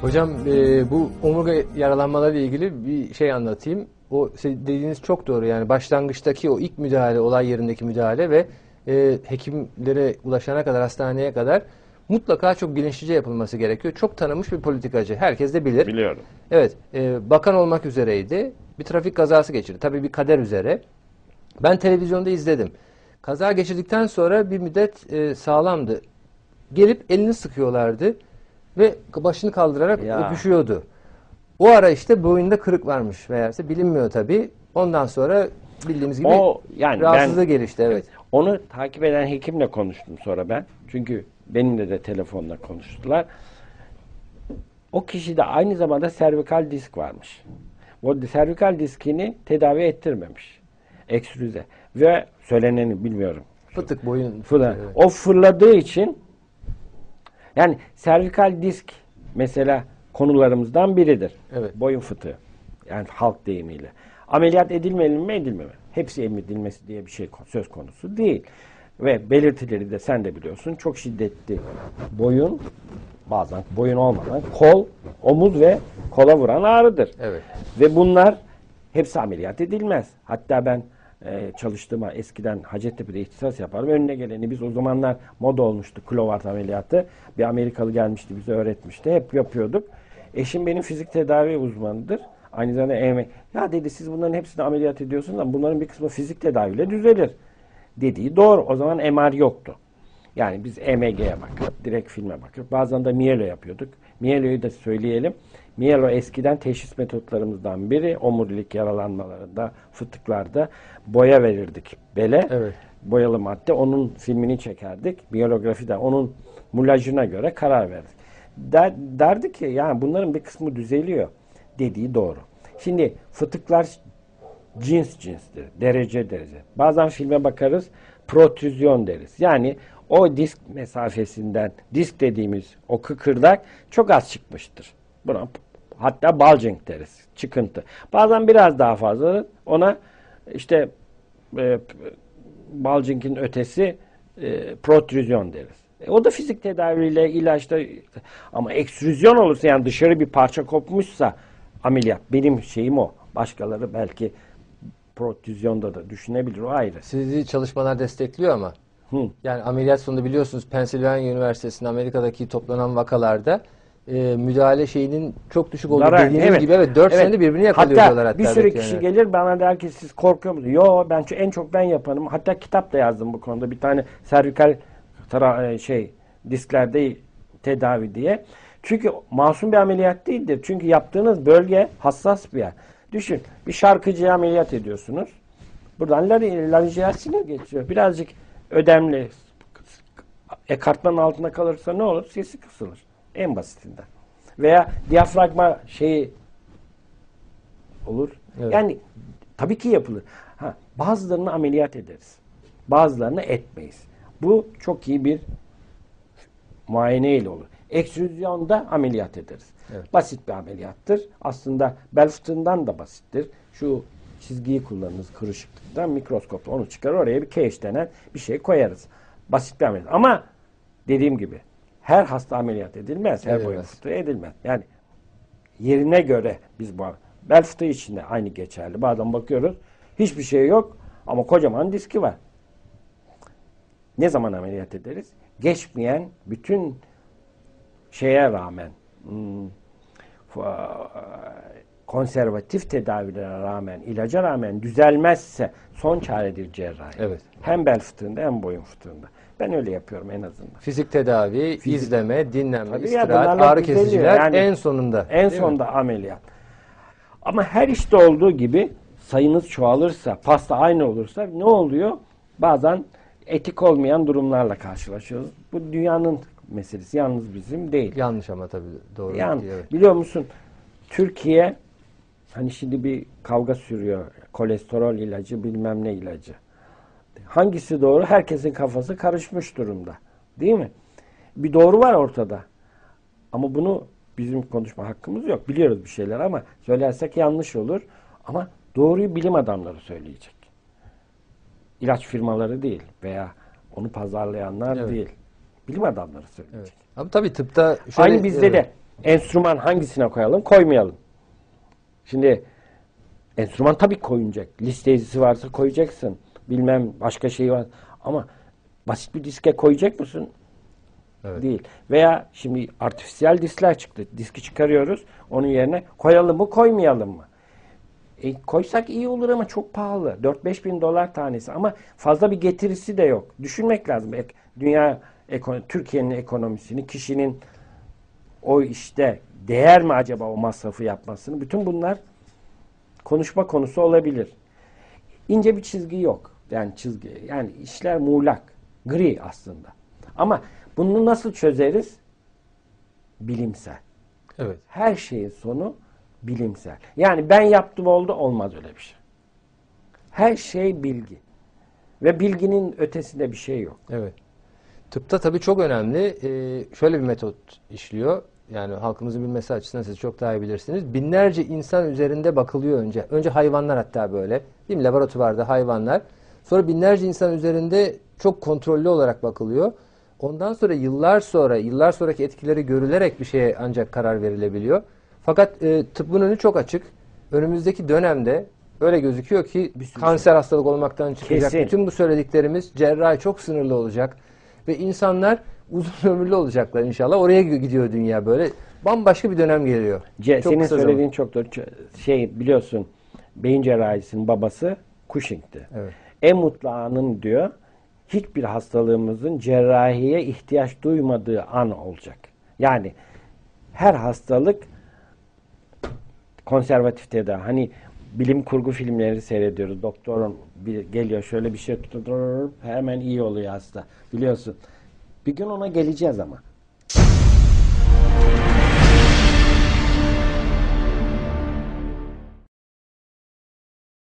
Hocam bu omurga yaralanmaları ile ilgili bir şey anlatayım. O dediğiniz çok doğru, yani başlangıçtaki o ilk müdahale, olay yerindeki müdahale ve hekimlere ulaşana kadar, hastaneye kadar mutlaka çok bilinçlice yapılması gerekiyor. Çok tanınmış bir politikacı. Herkes de bilir. Biliyorum. Evet. Bakan olmak üzereydi. Bir trafik kazası geçirdi. Tabii bir kader üzere. Ben televizyonda izledim. Kaza geçirdikten sonra bir müddet sağlamdı. Gelip elini sıkıyorlardı ve başını kaldırarak öpüşüyordu. O ara işte boyunda kırık varmış meğerse, bilinmiyor tabii. Ondan sonra bildiğimiz gibi rahatsızlığı gelişti. Evet. Onu takip eden hekimle konuştum sonra ben. Çünkü benimle de telefonla konuştular. O kişide aynı zamanda servikal disk varmış. O servikal diskini tedavi ettirmemiş. Ekstrüze. Ve söyleneni bilmiyorum. Fıtık, boyun. Evet. O fırladığı için, yani servikal disk mesela konularımızdan biridir. Evet. Boyun fıtığı. Yani halk deyimiyle. Ameliyat edilmeli mi, edilmemeli? Hepsi edilmesi diye bir şey söz konusu değil. Ve belirtileri de sen de biliyorsun. Çok şiddetli boyun, bazen boyun olmadan kol, omuz ve kola vuran ağrıdır. Evet. Ve bunlar hepsi ameliyat edilmez. Hatta ben çalıştığıma eskiden Hacettepe'de ihtisas yapardım. Önüne geleni, biz o zamanlar moda olmuştu Cloward ameliyatı. Bir Amerikalı gelmişti, bize öğretmişti. Hep yapıyorduk. Eşim benim fizik tedavi uzmanıdır. Aynı zamanda ya dedi, siz bunların hepsini ameliyat ediyorsunuz ama bunların bir kısmı fizik tedaviyle düzelir dediği doğru. O zaman MR yoktu. Yani biz EMG'ye bakıp, direkt filme bakıp, bazen de Mielo yapıyorduk. Mielo'yu da söyleyelim. Mielo eskiden teşhis metotlarımızdan biri. Omurilik yaralanmalarında, fıtıklarda boya verirdik bele. Evet. Boyalı madde. Onun filmini çekerdik. Miyelografide onun mulajına göre karar verdik. Derdi ki yani bunların bir kısmı düzeliyor dediği doğru. Şimdi fıtıklar cinstir. Derece. Bazen filme bakarız, protrüzyon deriz. Yani o disk mesafesinden, disk dediğimiz o kıkırdak çok az çıkmıştır. Buna hatta bulging deriz. Çıkıntı. Bazen biraz daha fazla, ona işte bulging'in ötesi protrüzyon deriz. O da fizik tedaviyle, ilaçla, ama ekstrüzyon olursa, yani dışarı bir parça kopmuşsa ameliyat. Benim şeyim o. Başkaları belki protrüzyonda da düşünebilir, o ayrı. Sizi çalışmalar destekliyor ama. Yani ameliyat sonunda biliyorsunuz Pennsylvania Üniversitesi'nde Amerika'daki toplanan vakalarda müdahale şeyinin çok düşük olduğu dediğiniz gibi 4 senede birbirini yakalıyor diyorlar. Hatta bir sürü kişi gelir bana der ki siz korkuyor musunuz? Yo, ben en çok ben yaparım. Hatta kitap da yazdım bu konuda. Bir tane servikal disklerde tedavi diye. Çünkü masum bir ameliyat değildir. Çünkü yaptığınız bölge hassas bir yer. Düşün, bir şarkıcıya ameliyat ediyorsunuz. Buradan larinjeal sinir geçiyor. Birazcık ödemli, ekartmanın altında kalırsa ne olur? Sesi kısılır. En basitinden. Veya diyafragma olur. Evet. Yani tabii ki yapılır. Bazılarını ameliyat ederiz. Bazılarını etmeyiz. Bu çok iyi bir muayene ile olur. Ekstrüzyonda ameliyat ederiz. Evet. Basit bir ameliyattır. Aslında bel fıtığından da basittir. Şu çizgiyi kullanırız kırışıklıktan, mikroskopla onu çıkar, oraya bir cage denen bir şey koyarız. Basit bir ameliyat. Ama dediğim gibi her hasta ameliyat edilmez. Her boyun fıtığı edilmez. Yani yerine göre biz bu bel fıtığı için de aynı geçerli. Bazen bakıyoruz hiçbir şey yok ama kocaman diski var. Ne zaman ameliyat ederiz? Geçmeyen bütün şeye rağmen konservatif tedavilere rağmen, ilaca rağmen düzelmezse son çaredir cerrahi. Evet. Hem bel fıtığında hem boyun fıtığında. Ben öyle yapıyorum en azından. Fizik tedavi, izleme, dinlenme, istirahat, ağrı kesiciler yani, en sonunda. En sonunda ameliyat. Ama her işte olduğu gibi sayınız çoğalırsa, pasta aynı olursa ne oluyor? Bazen etik olmayan durumlarla karşılaşıyoruz. Bu dünyanın meselesi, yalnız bizim değil. Yanlış ama tabii doğru. Evet. Biliyor musun? Türkiye hani şimdi bir kavga sürüyor. Kolesterol ilacı, bilmem ne ilacı. Hangisi doğru? Herkesin kafası karışmış durumda. Değil mi? Bir doğru var ortada. Ama bunu bizim konuşma hakkımız yok. Biliyoruz bir şeyler ama söylersek yanlış olur. Ama doğruyu bilim adamları söyleyecek. İlaç firmaları değil veya onu pazarlayanlar değil. Bilim adamları söyleyecek. Evet. Ama tabii tıpta şöyle, aynı bizde de enstrüman hangisine koyalım, koymayalım. Şimdi enstrüman tabii koyunacak. Listesi varsa koyacaksın. Bilmem başka şey var. Ama basit bir diske koyacak mısın? Evet. Değil. Veya şimdi artificial diskler çıktı. Diski çıkarıyoruz. Onun yerine koyalım mı, koymayalım mı? Koysak iyi olur ama çok pahalı. 4-5 bin dolar tanesi. Ama fazla bir getirisi de yok. Düşünmek lazım. Dünya, Türkiye'nin ekonomisini, kişinin o işte değer mi acaba o masrafı yapmasını? Bütün bunlar konuşma konusu olabilir. İnce bir çizgi yok. Yani işler muğlak, gri aslında. Ama bunu nasıl çözeriz? Bilimsel. Evet. Her şeyin sonu bilimsel. Yani ben yaptım oldu, olmaz öyle bir şey. Her şey bilgi. Ve bilginin ötesinde bir şey yok. Evet. Tıpta tabii çok önemli. Şöyle bir metot işliyor. Yani halkımızın bilmesi açısından siz çok daha iyi bilirsiniz. Binlerce insan üzerinde bakılıyor önce. Önce hayvanlar hatta böyle. Değil mi? Laboratuvarda hayvanlar. Sonra binlerce insan üzerinde çok kontrollü olarak bakılıyor. Ondan sonra yıllar sonraki etkileri görülerek bir şeye ancak karar verilebiliyor. Fakat tıbbın önü çok açık. Önümüzdeki dönemde öyle gözüküyor ki kanser hastalık olmaktan çıkacak. Kesin. Bütün bu söylediklerimiz cerrahi çok sınırlı olacak. Ve insanlar uzun ömürlü olacaklar inşallah. Oraya gidiyor dünya böyle. Bambaşka bir dönem geliyor. Çok Senin kısa söylediğin çok doğru. Biliyorsun, beyin cerrahisinin babası Cushing'ti. Evet. En mutlu anın diyor, hiçbir hastalığımızın cerrahiye ihtiyaç duymadığı an olacak. Yani her hastalık konservatif tedavi. Hani bilim kurgu filmleri seyrediyoruz. Doktorun geliyor, şöyle bir şey tutuyor, hemen iyi oluyor hasta. Biliyorsun. Bir gün ona geleceğiz ama.